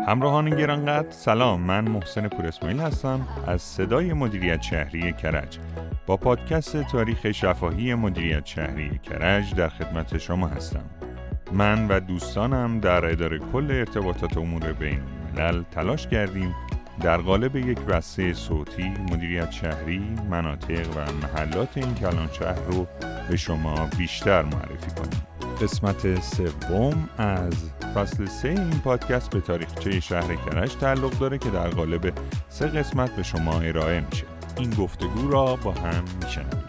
همراهان گرانقدر سلام، من محسن پور اسماعیل هستم از صدای مدیریت شهری کرج. با پادکست تاریخ شفاهی مدیریت شهری کرج در خدمت شما هستم. من و دوستانم در اداره کل ارتباطات امور بین الملل تلاش کردیم در قالب یک بسته صوتی مدیریت شهری، مناطق و محلات این کلان شهر رو به شما بیشتر معرفی کنیم. قسمت سوم از فصل 3 این پادکست به تاریخچه شهر کرج تعلق داره که در قالب 3 قسمت به شما ارائه میشه. این گفتگو را با هم میشنویم.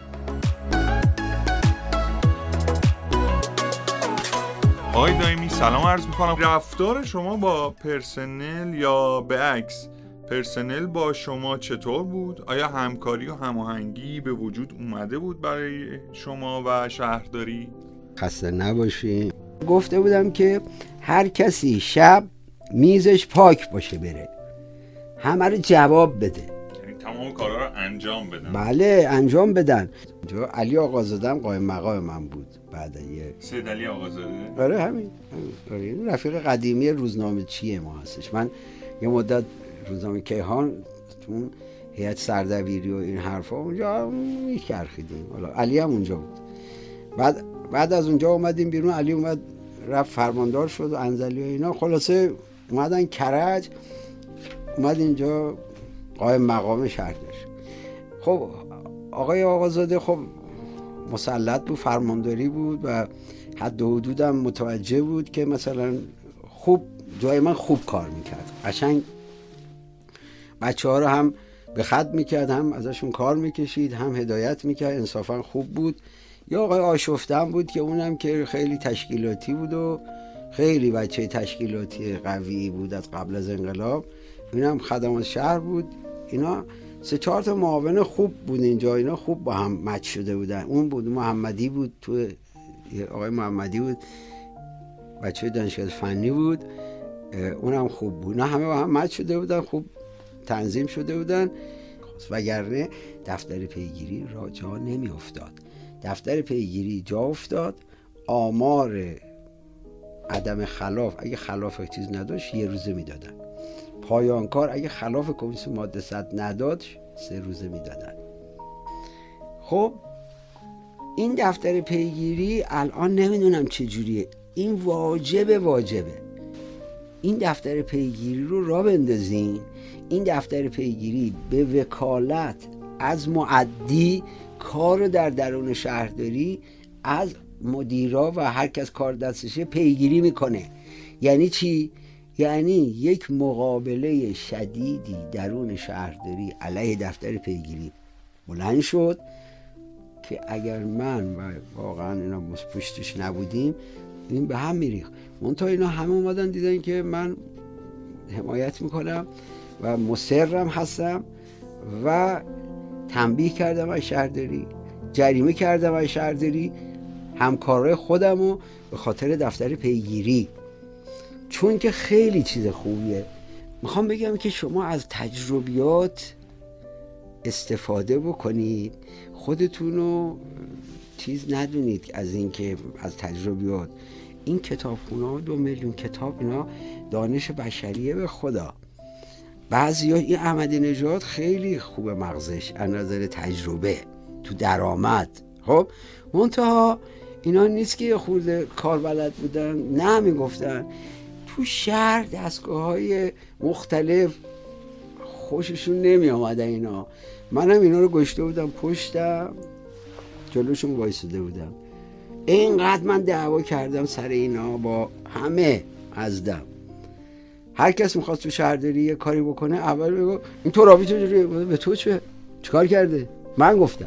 آقای دائمی سلام عرض میکنم. رفتار شما با پرسنل یا به عکس پرسنل با شما چطور بود؟ آیا همکاری و هماهنگی به وجود اومده بود برای شما و شهرداری؟ خسته نباشی. گفته بودم که هر کسی شب میزش پاک باشه بره، همه رو جواب بده، یعنی تمام کارا رو انجام بدن. بله انجام بدن. علی آقازاده هم قائم مقام من بود بعد یه سید علی آقازاده. آره همین. این رفیق قدیمی روزنامه چیه ما هستش. من یه مدت روزنامه کیهان تو هیئت سردبیری و این حرفا اونجا میچرخیدیم. حالا علی هم اونجا بود. بعد از اونجا اومدیم بیرون، علی اومد رفت فرماندار شد و انزلی و اینا، خلاصه اومدن کرج، اومد اینجا قائم مقام شهر داشت. خب آقای آقازاده خب مسلط بود، فرمانداری بود و حد و حدودم متوجه بود که مثلا خوب جای من خوب کار میکرد، قشنگ بچه ها رو هم به خط میکرد، هم ازشون کار میکشید، هم هدایت میکرد، انصافا خوب بود. یا آقای آشفته هم بود که اونم که خیلی تشکیلاتی بود و خیلی بچه تشکیلاتی قوی بود از قبل از انقلاب. اینم خدمات شهر بود. اینا 3-4 تا معاون خوب بود اینجا، اینا خوب با هم مچ شده بودن. اون بود محمدی بود، تو آقای محمدی بود، بچه دانشگاه فنی بود، اونم خوب بود. نه همه با هم مچ شده بودن، خوب تنظیم شده بودن، وگرنه دفتر پیگیری را جا نمی افتاد. دفتر پیگیری جا افتاد، آمار عدم خلاف اگه خلاف چیز نداشت 1 روزه میدادن، پایانکار اگه خلاف کمیسیون ماده 100 نداد 3 روزه میدادن. خب این دفتر پیگیری الان نمیدونم چجوریه، این واجبه این دفتر پیگیری رو راه بندازین. این دفتر پیگیری به وکالت از معدی کار در درون شهرداری از مدیرا و هر کس کار دستشه پیگیری میکنه. یعنی چی؟ یعنی یک مقابله شدیدی درون شهرداری علیه دفتر پیگیری بلند شد که اگر من و واقعا اینا پشتش نبودیم این به هم میریخت. منتها اینا همه اومدن دیدن که من حمایت میکنم و مصرم هستم و تنبیه کردم از شهرداری، جریمه کردم از شهرداری همکارای خودمو به خاطر دفتر پیگیری، چون که خیلی چیز خوبیه. میخوام بگم که شما از تجربیات استفاده بکنید، خودتونو چیز ندونید از این که از تجربیات. این کتابخونه 2 میلیون کتاب، اینا دانش بشریه به خدا. بعضی ها این احمدی نژاد خیلی خوبه مغزش از نظر تجربه تو درآمد. خب منتها اینا نیست که خورده کار بلد بودن، نه میگفتن تو شهر دستگاه های مختلف خوششون نمی آمده اینا. منم اینا رو گشته بودم پشتم، جلوشون وایساده بودم. اینقدر من دعوا کردم سر اینا با همه ازدم. هر کس میخواست تو شهرداری یه کاری بکنه اول بگو این تو رابطه چجوریه؟ به تو چیکار کرده؟ من گفتم.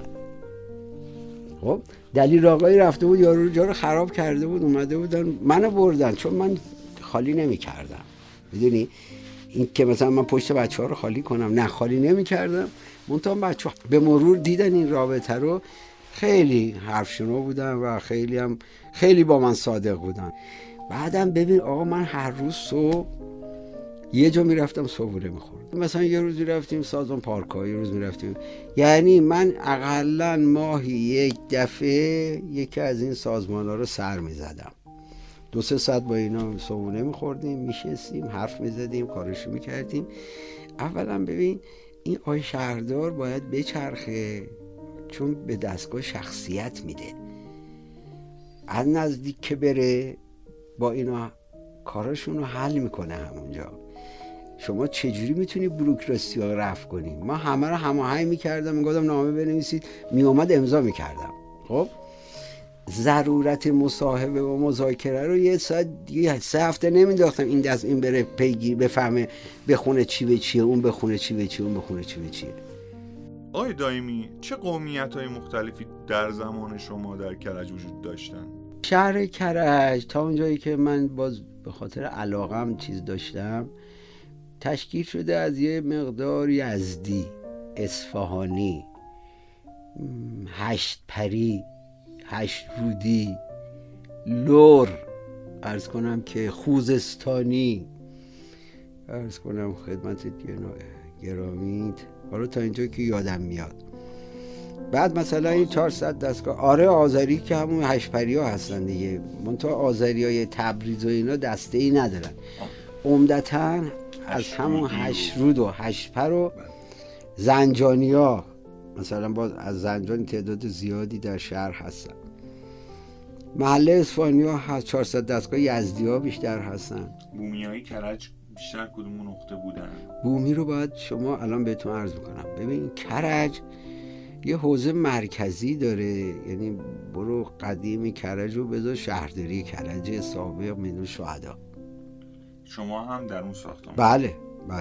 خب دلیل آقایی رفته بود یارو جا رو خراب کرده بود، اومده بودن منو بردن چون من خالی نمی‌کردم. میدونی این که مثلا من پشت بچه‌ها رو خالی کنم، نه خالی نمی‌کردم. منتها بچه‌ها به مرور دیدن این رابطه رو، خیلی حرف شنو بودن و خیلی با من صادق بودن. بعدم ببین آقا من هر روز صبح یه جا میرفتم صبحونه میخوردم، مثلا یه روز میرفتیم سازمان پارک‌ها، یه روز میرفتیم، یعنی من اقلن ماهی 1 دفعه یکی از این سازمان‌ها رو سر میزدم. 2-3 ساعت با اینا صبحونه میخوردیم، میشستیم، حرف میزدیم، کارشو میکردیم. اولا ببین این آقای شهردار باید بچرخه، چون به دستگاه شخصیت میده. از نزدیک که بره با اینا کاراشون رو حل میکنه همونجا. شما چجوری میتونی بروکراسی ها رفع کنی؟ ما همه رو هماهنگ میکردم، میگفتم نامه بنویسید، میومد امضا میکردم. خب ضرورت مصاحبه و مذاکره رو یه ساعت 3 هفته نمینداختم این دست این بره پیگیر بفهمه بخونه چی به چیه، اون بخونه چی به چیه، اون بخونه چی به چیه. آقای دایمی، چه قومیت‌های مختلفی در زمان شما در کرج وجود داشتن؟ شهر کرج تا اونجایی که من باز به خاطر علاقم چیز داشتم تشکیل شده از یه مقدار یزدی، اصفهانی، 8 پری، 8 رودی، لور، عرض کنم که خوزستانی، عرض کنم خدمت گرامیت، حالا تا اینجا که یادم میاد. بعد مثلا این 400 دستگاه آذری که همون 8 پریا هستن دیگه، منتها آذریای تبریز و اینا دسته ای ندارن، عمدتاً از همون 8 رود و 8 پر و زنجانیا، مثلا باز از زنجان تعداد زیادی در شهر هستن. محله اصفهانیا هست، 400 دستگاه یزدی‌ها بیشتر هستن. بومیای کرج بیشتر کدوم نقطه بودن؟ بومی رو باید شما الان بهتون عرض میکنم. ببین کرج یه حوزه مرکزی داره، یعنی برو قدیم کرج رو بذار شهرداری کرج سابق میدون شهدا. شما هم در اون ساختمان؟ بله.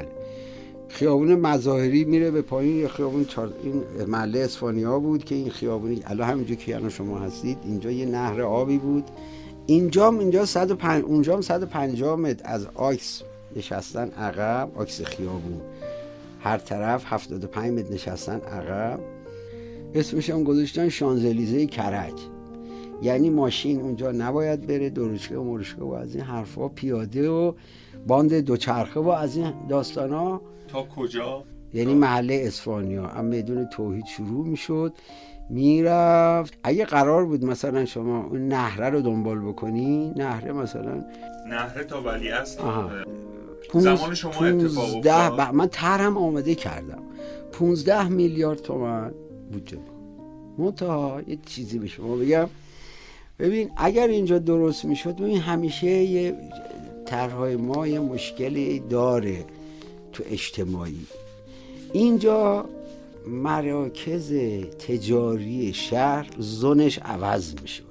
خیابون مظاهری میره به پایین، یه خیابون این محله اصفهانی‌ها بود که این خیابونی الان همینجا که الان شما هستید اینجا یه نهر آبی بود، اینجا 105 اونجا هم 150 متر از آکس نشستن عقب، آکس خیابون هر طرف 75 متر نشستن عقب. اسمش هم گذاشتن شانزلیزه کرج، یعنی ماشین اونجا نباید بره، دروشکه و مرشکه و از این حرفا، پیاده و باند دوچرخه و از این داستانا. تا کجا؟ یعنی محله اصفهانیا هم میدون توحید شروع میشد میرفت. اگه قرار بود مثلا شما اون نهره رو دنبال بکنی، نهره مثلا نهره تا ولیعصر زمان شما اتفاق افتاد. من طرحم آماده کردم 15 میلیارد تومان بودجه. منتها یه چیزی به شما بگم، ببین اگر اینجا درست میشد، ببین همیشه یه طرحهای ما یه مشکلی داره تو اجتماعی. اینجا مراکز تجاری شهر زونش عوض میشد،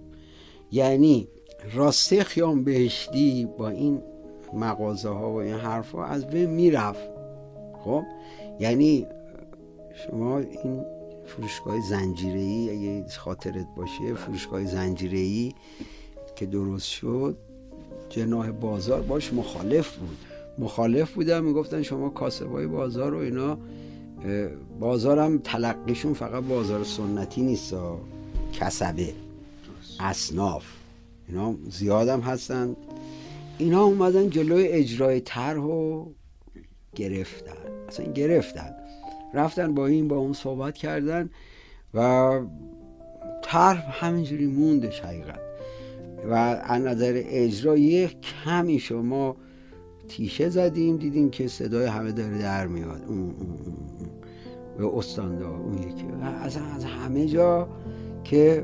یعنی راسته خیام بهشتی با این مغازه ها و این حرفا از بین میرفت. خب یعنی شما این فروشگاه زنجیره‌ای اگه خاطرت باشه، فروشگاه زنجیره‌ای که درست شد جناح بازار باش مخالف بودن، میگفتن شما کاسبای بازار و اینا، بازارم تلقیشون فقط بازار سنتی نیست، کسبه، اصناف اینا زیادم هستن. اینا اومدن جلوی اجرای طرحو گرفتن، رفتن با اون صحبت کردن و طرح همینجوری موندش حقیقت. و از نظر اجرا یک کمی شما تیشه زدیم، دیدیم که صدای همه داره در میاد، به استاندار اون یکی از همه جا، که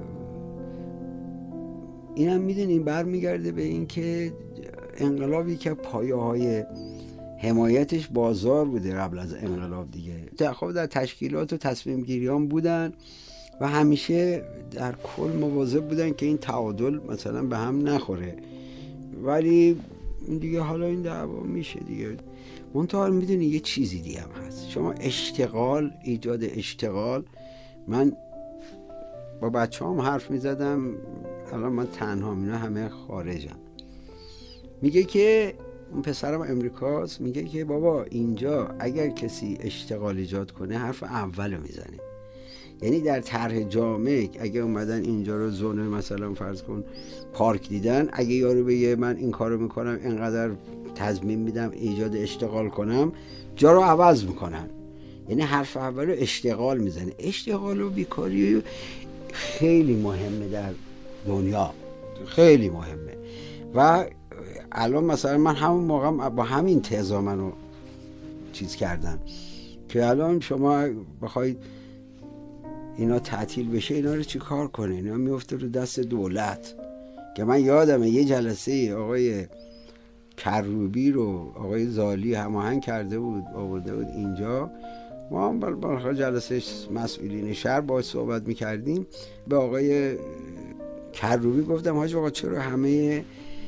اینم میدونیم برمیگرده به این که انقلابی که پایه‌های حمایتش بازار بوده قبل از انقلاب دیگه. خب در تشکیلات و تصمیم گیریان بودن و همیشه در کل مواظب بودن که این تعادل مثلا به هم نخوره، ولی دیگه حالا این دعوا میشه دیگه. منتها میدونی یه چیزی دیگه هم هست، شما ایجاد اشتغال. من با بچه هم حرف میزدم، الان من تنها، اینا همه خارجم. میگه که اون پسرم امریکاست، میگه که بابا اینجا اگر کسی اشتغال ایجاد کنه حرف اولو میزنه. یعنی در طرح جامع اگه اومدن اینجا رو زونه مثلا فرض کن پارک دیدن، اگه یارو بگه من این کارو میکنم اینقدر تضمین میدم ایجاد اشتغال کنم، جا رو عوض میکنن. یعنی حرف اولو اشتغال میزنه. اشتغال و بیکاری خیلی مهمه در دنیا، خیلی مهمه. و الان مثلا من همون موقع با همین تزا منو چیز کردن که الان شما بخواید اینا تعطیل بشه اینا رو چی کار کنه؟ اینا میفته رو دست دولت. که من یادمه یه جلسه آقای کروبی رو آقای زالی هماهنگ کرده بود آورده بود اینجا، ما هم بالاخره جلسه مسئولین شهر باهاش صحبت میکردیم. به آقای کروبی گفتم حاج آقا چرا همه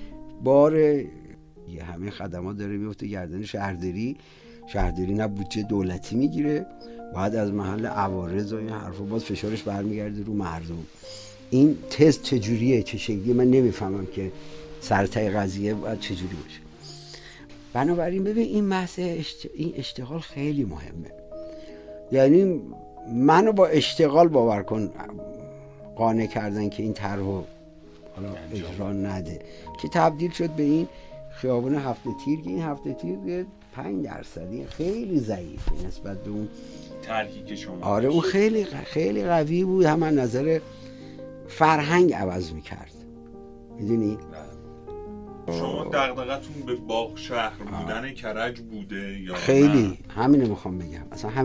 همه خدمات داره میفته گردن شهرداری نه بودجه دولتی میگیره، بعد از محل عوارض و این حرفا باز فشارش برمیگرده رو مردم. این تست چجوریه چه شکلی من نمیفهمم که سرتای قضیه باید چجوری باشه. بنابراین ببین این بحث این اشتغال خیلی مهمه. یعنی منو با اشتغال باور کن قانع کردن که این طرحو حالا اجرا نده که تبدیل شد به این خیابون هفته تیر که این هفته تیر 5% خیلی ضعیفه نسبت به اون طرحی که شما آره اون خیلی قوی بود، هم از نظر فرهنگ عوض میکرد. میدونی شما دغدغتون به باغ شهر بودن کرج بوده یا خیلی نه؟ همینو میخوام بگم.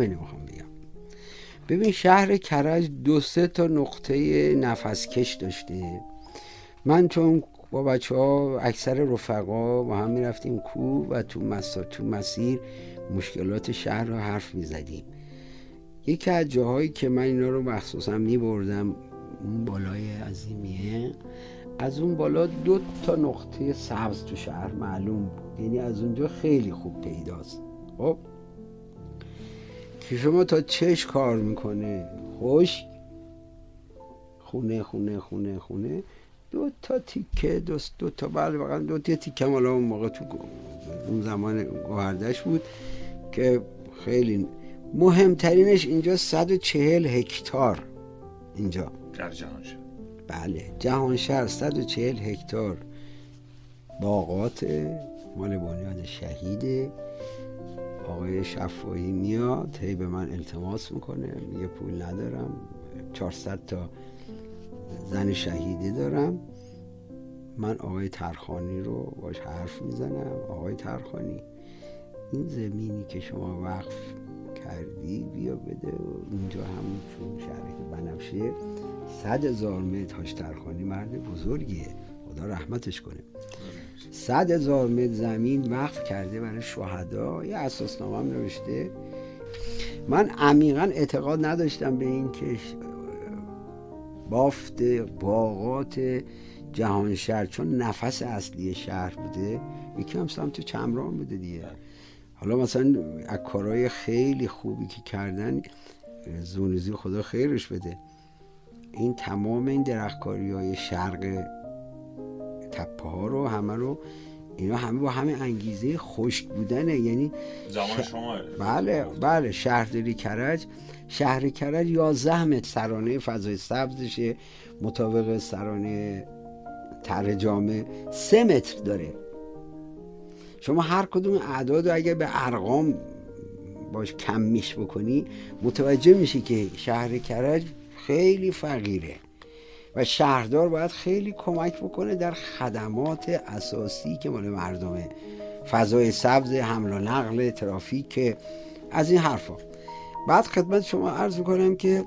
ببین شهر کرج 2-3 تا نقطه نفسکش داشته. من چون با بچه‌ها اکثر رفقا با هم میرفتیم کوه و تو مسیر مشکلات شهر رو حرف میزدیم. یکی از جاهایی که من اینا رو مخصوصا میبردم اون بالای عظیمیه، از اون بالا 2 تا نقطه سبز تو شهر معلوم بود، یعنی از اونجا خیلی خوب پیداست. خب که شما تا چش کار میکنه خوش خونه 2 تا تیکه 2 تا بله واقعا 2 تا تیکه مالا اون موقع تو اون زمان گوهردش بود که خیلی مهمترینش اینجا 140 هکتار اینجا در جهانشهر. بله جهانشهر 140 هکتار باغات مال بنیاد شهیده. آقای شفاهی میاد هی به من التماس میکنه میگه پول ندارم 400 تا زن شهیده دارم. من آقای ترخانی رو باش حرف میزنم، آقای ترخانی این زمینی که شما وقف کردی بیا بده و اینجا همون چون شهر بنفشه 100,000 متر. هاش ترخانی مرد بزرگیه خدا رحمتش کنه. 100,000 متر زمین وقف کرده برای شهدا، یه اساسنامه هم نوشته. من عمیقا اعتقاد نداشتم به این که بافت باغات جهانشهر چون نفس اصلی شهر بوده، یکی هم سمت چمران بوده دیگه. حالا مثلا از کارهای خیلی خوبی که کردن زونیزی خدا خیرش بده، این تمام این درختکاری‌های شرق تپه ها رو همه رو اینا همه با همه انگیزه خشک بودنه. یعنی زمان شما بله شهرداری کرج 11 متر سرانه فضای سبزشه، مطابق سرانه طرح جامع 3 متر داره. شما هر کدوم اعداد رو اگه به ارقام باش کم میش بکنی متوجه میشی که شهر کرج خیلی فقیره و شهردار باید خیلی کمک بکنه در خدمات اساسی که مال مردمه، فضای سبز، حمل و نقل، ترافیک، از این حرفا. بعد خدمت شما عرض میکنم که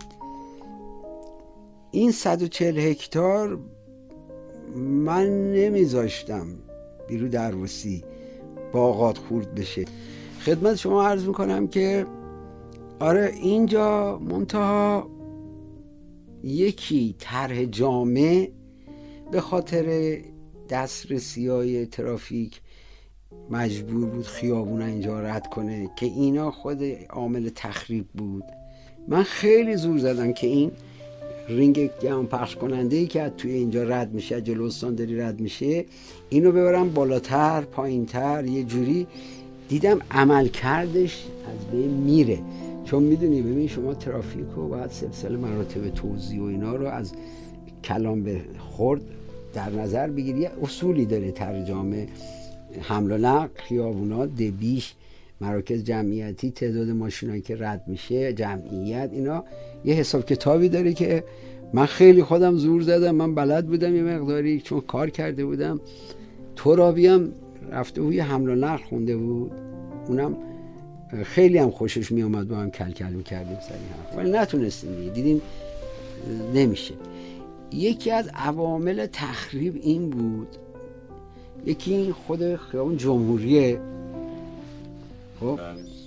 این 140 هکتار من نمیذاشتم بیرو درواسی باغات خورد بشه. خدمت شما عرض میکنم که آره اینجا منتها یکی طرح جامع به خاطر دسترسی‌های ترافیک مجبور بود خیابون اینجا رد کنه که اینا خود عامل تخریب بود. من خیلی زور زدم که این رینگ گرم پخش کننده‌ای که توی اینجا رد میشه، جلو استانداری رد میشه، اینو ببرم بالاتر پایینتر. یه جوری دیدم عمل کردش از بین میره، چون میدونی ببین شما ترافیک رو باید سلسله مراتب توزیع و اینا رو از کلام به خرد در نظر بگیری. یه اصولی داره ترجمه حمل و نقل، خیابونات، دبیش، مراکز جمعیتی، تعداد ماشینایی که رد میشه، جمعیت، اینا یه حساب کتابی داره که من خیلی خودم زور زدم. من بلد بودم یه مقداری چون کار کرده بودم ترابی هم رفته بود یه حمل و نقل خونده بود، اونم خیلی هم خوشش می اومد، با هم کل میکردیم سر این حرف، ولی نتونستیم دیدیم نمیشه. یکی از عوامل تخریب این بود، یکی خود خیابون جمهوریه. خب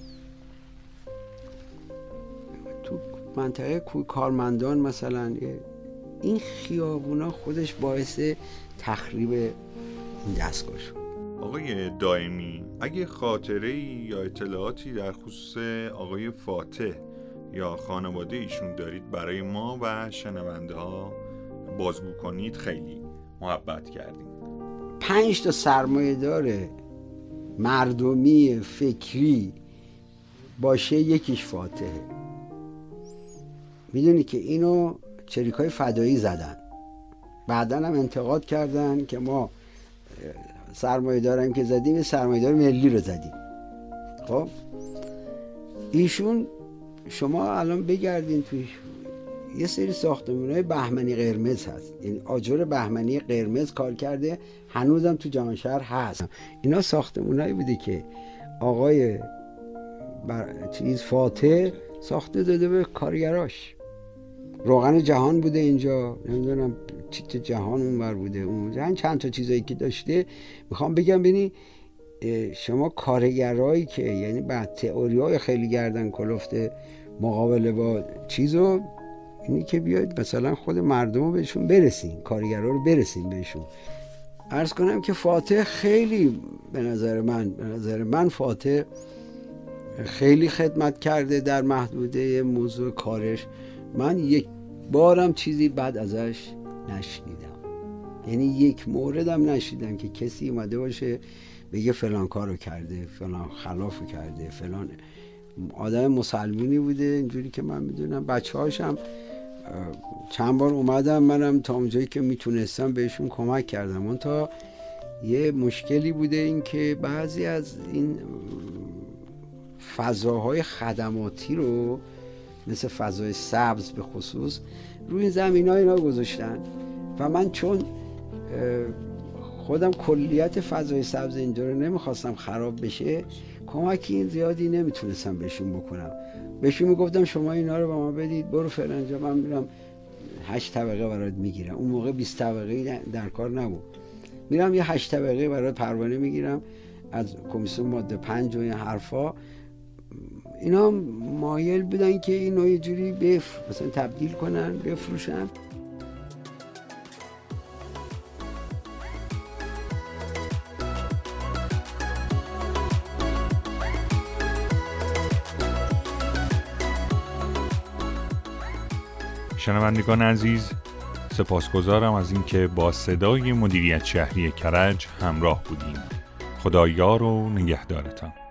تو منطقه کوی کارمندان مثلا این خیابونا خودش باعث تخریب این دستگاه شد. آقای دائمی، اگه خاطره‌ای یا اطلاعاتی در خصوص آقای فاتح یا خانواده ایشون دارید برای ما و شنونده ها بازگو کنید، خیلی محبت کردیم. 5 تا سرمایه‌دار مردمی فکری باشه، یکیش فاتحه. میدونی که اینو چریکای فدایی زدن، بعداً هم انتقاد کردن که ما سرمایه‌دارم که زدیم یه سرمایه‌دار ملی رو زدیم. خب ایشون شما الان بگردین توی یه سری ساختمان‌های بهمنی قرمز هست، یعنی آجر بهمنی قرمز کار کرده، هنوزم تو جهانشهر هست. اینا ساختمان‌هایی بوده که آقای فاتح ساخته داده به کارگراش. روغن جهان بوده اینجا، نمیدونم چیت جهان اونور بوده، اون چند تا چیزایی که داشته. میخوام بگم ببینی شما کارگرایی که یعنی بعد تئوری‌های خیلی گردن کلفته مقابله با چیزو، اینی که بیاید مثلا خود مردم رو بهشون برسین، کارگرها رو برسین بهشون. عرض کنم که فاتح خیلی به نظر من فاتح خیلی خدمت کرده در محدوده موضوع کارش. من یک بارم چیزی بد ازش نشنیدم، یعنی یک موردم نشنیدم که کسی اومده باشه بگه فلان کارو کرده، فلان خلافو کرده، فلان. آدم مسلمونی بوده اینجوری که من میدونم. بچه‌هاشم چند بار اومدم، منم تا اونجایی که میتونستم بهشون کمک کردم. اون تا یه مشکلی بوده این که بعضی از این فضاهای خدماتی رو مثل فضای سبز به خصوص روی این زمین‌ها اینا گذاشتن و من چون خودم کلیت فضای سبز اینجا رو نمیخواستم خراب بشه، کمکی زیادی نمیتونستم بهشون بکنم. بهشون میگفتم شما اینا رو به ما بدید، برو فلانجا، من میرم 8 طبقه برات میگیرم. اون موقع 20 طبقه در کار نبود، میرم یه 8 طبقه برات پروانه میگیرم از کمیسیون ماده 5 و این حرفا. اینا مایل بودن که اینو یه جوری مثلا تبدیل کنن، بفروشن. شنوندگان عزیز، سپاسگزارم از اینکه با صدای مدیریت شهری کرج همراه بودیم. خدا یار و نگهدارتان.